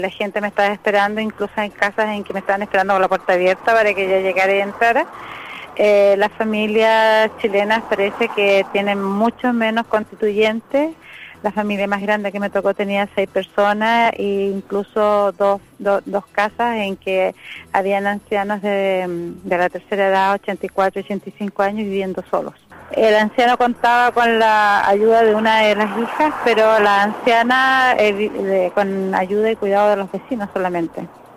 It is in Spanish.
La gente me estaba esperando, incluso en casas en que me estaban esperando con la puerta abierta para que yo llegara y entrara. Las familias chilenas parece que tienen mucho menos constituyentes. La familia más grande que me tocó tenía 6 personas e incluso dos casas en que habían ancianos de la tercera edad, 84, 85 años, viviendo solos. El anciano contaba con la ayuda de una de las hijas, pero la anciana con ayuda y cuidado de los vecinos solamente.